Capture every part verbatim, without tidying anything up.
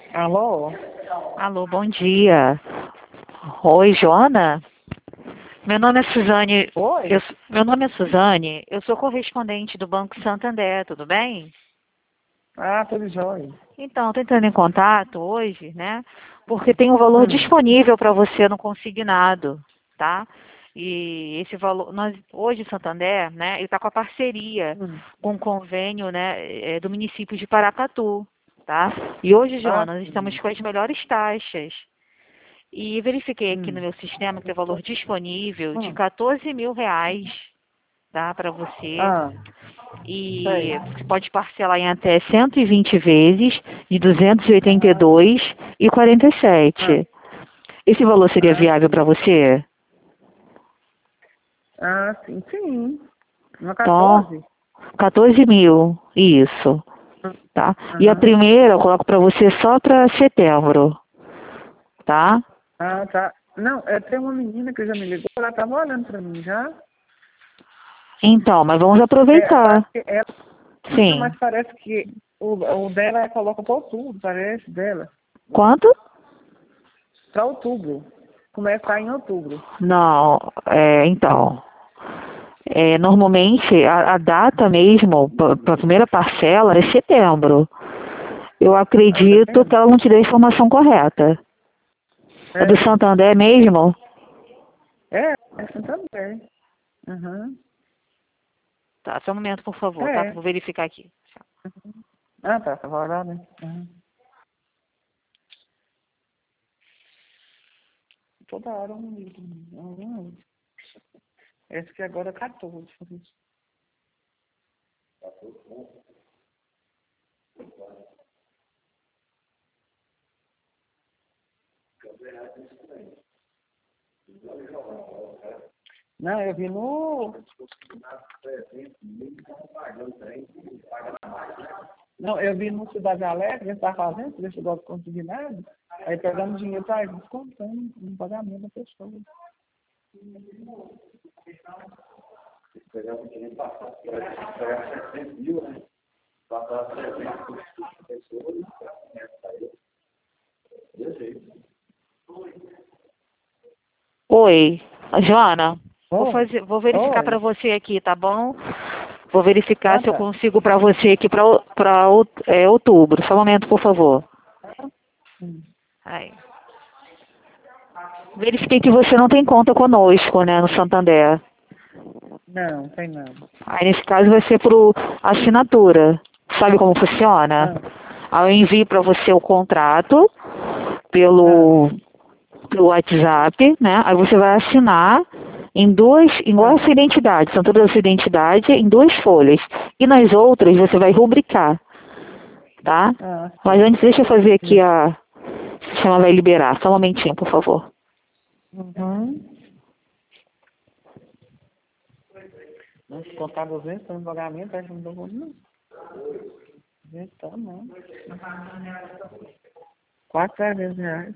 Alô? Alô, bom dia. Oi, Joana? Meu nome é Suzane. Oi? Eu, meu nome é Suzane. Eu sou correspondente do Banco Santander, tudo bem? Ah, tudo jóia. Então, estou entrando em contato hoje, né? Porque tem um valor Hum, disponível para você no consignado, tá? E esse valor, nós, hoje Santander, né? Ele está com a parceria hum. com o convênio, né? é, do município de Paracatu, tá? E hoje, Ah, Joana, nós estamos sim. com as melhores taxas. E verifiquei aqui no Hum, meu sistema que tem valor disponível de hum. quatorze mil reais, tá, para você. Ah, sei. E você pode parcelar em até cento e vinte vezes de duzentos e oitenta e dois e quarenta e Ah, sete. Esse valor seria ah, viável para sim. você? Ah, sim, sim. No Então, quatorze? quatorze mil, isso, tá? E a Aham. primeira eu coloco para você só para setembro, tá? Ah, tá. Não, é, tem uma menina que já me ligou, ela tava olhando pra mim já. Então, mas vamos É, aproveitar. parece que ela, não, Sim. mas parece que o, o dela coloca pra outubro, parece, dela. Quanto? Pra outubro. Começar em outubro. Não, é, então. É, normalmente, a, a data mesmo para a primeira parcela é setembro. Eu Ah, acredito que setembro? ela não te deu a informação correta. É do É. Santander mesmo? É, é Santander. Aham. Tá, só um momento, por favor, tá? Que eu É. vou verificar aqui. Ah, tá, tava lá, né? Uhum. Toda hora um livro. Uhum. Esse que agora é quatorze. Não, eu vi no. Não, eu vi no Cidade Alegre, ele está fazendo, ele chegou a conseguir nada. Aí pegando dinheiro para ir descontando no pagamento da pessoa. Oi, Joana, vou Oh, fazer, vou verificar para oi. você aqui, tá bom? Vou verificar Ah, se eu tá. consigo para você aqui para é, outubro. Só um momento, por favor. Hum. Aí. Verifiquei que você não tem conta conosco, né, no Santander. Não, tem nada. Aí nesse caso vai ser por assinatura. Sabe como funciona? Ah, Aí eu envio para você o contrato ah, pelo, pelo WhatsApp, né? Aí você vai assinar em duas, igual a ah, sua identidade, são todas a sua identidade, em duas folhas. E nas outras você vai rubricar, tá? ah, Mas sim. antes deixa eu fazer aqui Hum. a. O sistema vai liberar. Só um momentinho, por favor. Uhum. Nossa, contar duzentos no pagamento, acho que não deu bom, não. duzentos, não. Quase trezentos reais.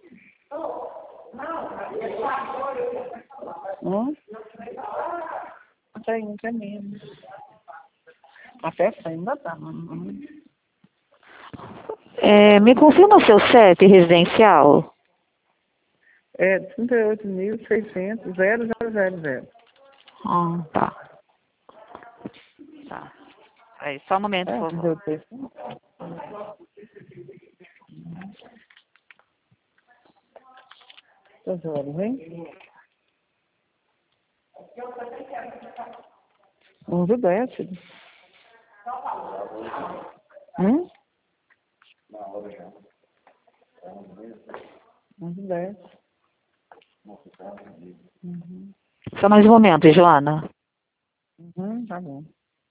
Hum? Até ainda é menos. Até cem ainda tá. Hum. É, me confirma seu C E P residencial? É trinta e oito mil seiscentos, zero zero zero zero. Ah, tá. Tá. Aí, só um momento, É, por trinta e favor. oito mil. Tá jóia, hein? onze dez, filho. Hum? onze dez. Uhum. Só mais um momento, Joana. Uhum, tá bom.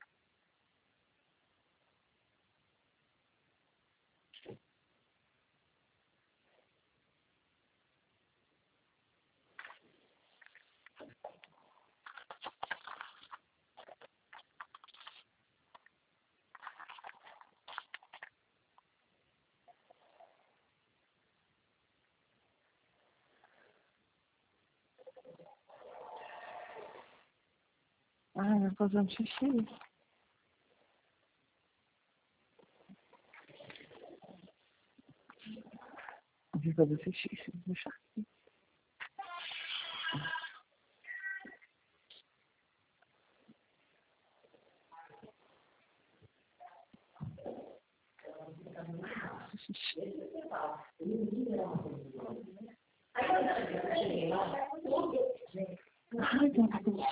Ah, vai fazer um xixi. de fazer xixi. Deixa aqui. Ai, tem uma coisa.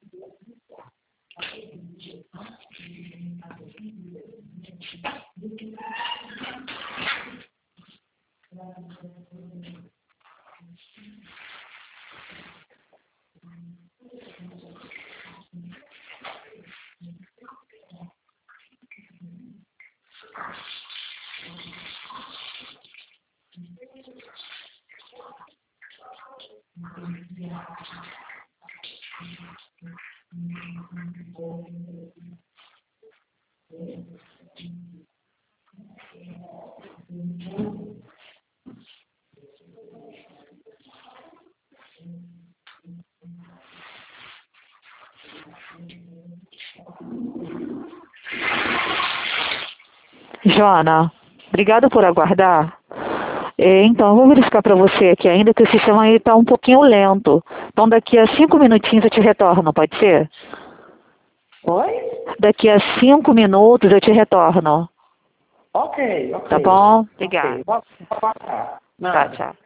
Joana, obrigada por aguardar. É, então, eu vou verificar para você aqui ainda que o sistema aí está um pouquinho lento. Então, daqui a cinco minutinhos eu te retorno, pode ser? Oi? Daqui a cinco minutos eu te retorno. Ok, ok. Tá bom? Obrigada. Ok, pode, pode passar. Tá, tchau.